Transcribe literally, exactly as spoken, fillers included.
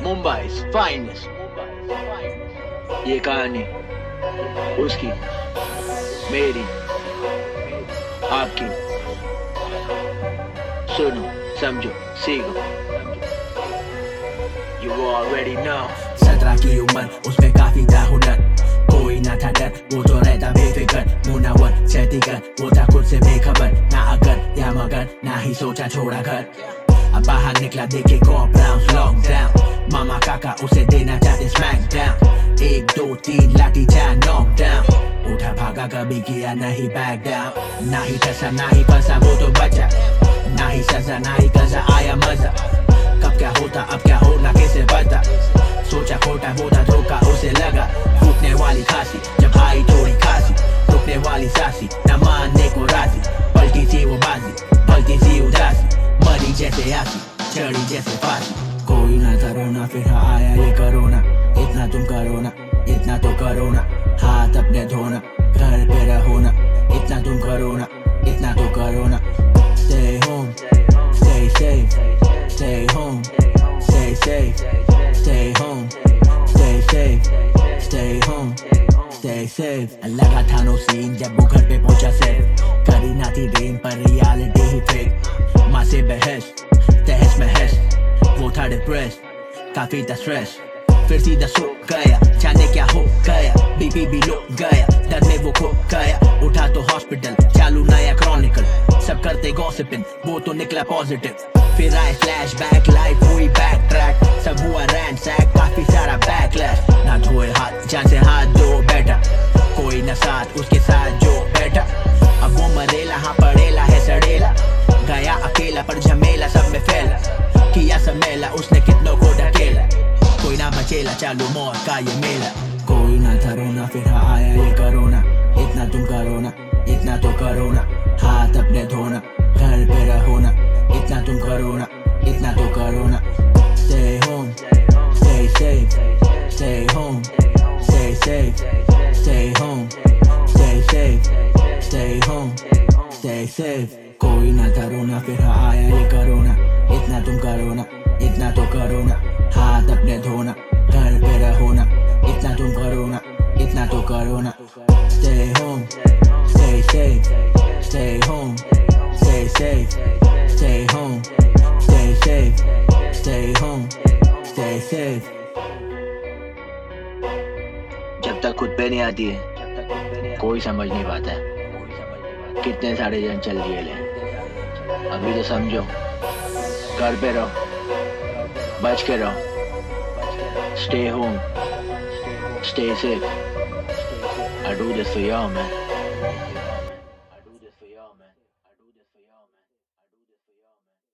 Mumbai's finest. ये कहानी उसकी, मेरी, आपकी। सुनो, समझो, सीखो। You already know. सत्रह की उम्र, उसमें काफी था हुनर, कोई ना था डर, वो तो रहता बेफिक्र। मुनावर सहतीगर, वो था खुद से बेखबर, ना अगर या मगर, ना ही सोचा छोड़ा घर। अब बाहर निकला देखे कॉप राउंड्स लॉकडाउन, मामा काका उसे देना चाहते स्मैकडाउन। एक दो तीन लाठी चार नॉकडाउन, उठा भागा कभी किया नहीं बैक डाउन। ना ही टसा ना ही फंसा वो तो बचा, ना ही सजा ना ही कजा आया मजा। कब क्या होता अब क्या होना किसे पता, सोचा खोटा वो था धोखा उसे लगा। फूटने वाली खांसी जब आई थोड़ी खांसी, रुकने वाली सासी न मानने को राजी। पलटी सी वो बाजी, पलटी सी उदासी, मरी जैसे आसी, चढ़ी जैसे फांसी। कोई ना था रोना, फिर आया ये कोरोना। इतना तुम करो ना, इतना तो करो ना, हाथ अपने धोना, घर पे रहो ना। इतना तुम करो ना, इतना तो करो ना। Stay home, stay safe, stay home, stay safe, stay home, stay safe, stay home, stay safe। लगा था नो सीन जब वो घर पे पहुंचा सेफ, करी ना थी ड्रीम पर रियलिटी ही फेक। माँ से बहस तहस महस, वो था डिप्रेस, काफी था स्ट्रेस। फिर सीधा सो गया, जाने क्या हो गया, बीपी भी लो गया, डर में वो खो गया। उठा तो हॉस्पिटल, चालू नया क्रॉनिकल, सब करते गॉसिपिंग, वो तो निकला पॉजिटिव। फिर आए फ्लैशबैक, लाइफ हुई बैक ट्रैक, सब हुआ रैंडसैक, काफी सारा बैकलैश। ना धोए हाथ, जान से हाथ धो बैठा, कोई न साथ उसके साथ जो बैठा। अब वो मरेला, हाँ पड़ेला है सड़ेला, गया अकेला पर झमेला सब में फैला। किया सब मेला उसने कितनों को ढकेला, कोई ना बचेला, चालू मौत का ये मेला। कोई ना था रोना, फिर आया ये कोरोना। इतना तुम करो ना, इतना तो करो ना, हाथ अपने धोना, घर पे रहो ना। इतना तुम करो ना, इतना तो करो ना। Stay home, stay safe, stay home, stay safe, stay home, stay safe, stay home, stay safe। कोई ना था रोना, फिर आया ये कोरोना। इतना तुम करो ना, इतना तो करो ना, हाथ अपने धोना, घर पे रहो ना। इतना तुम करो ना, इतना तो करो ना। Stay home, stay safe, stay home, stay safe, stay home, stay safe, stay home, stay safe। जब तक खुद पे नहीं आती है, कोई समझ नहीं पाता है कितने सारे जन चल दिए ले। अभी तो समझो, घर पे रहो, बच के रहो। Stay home, stay safe. I do this for y'all, man. I do this for y'all, man. I do this for y'all, man.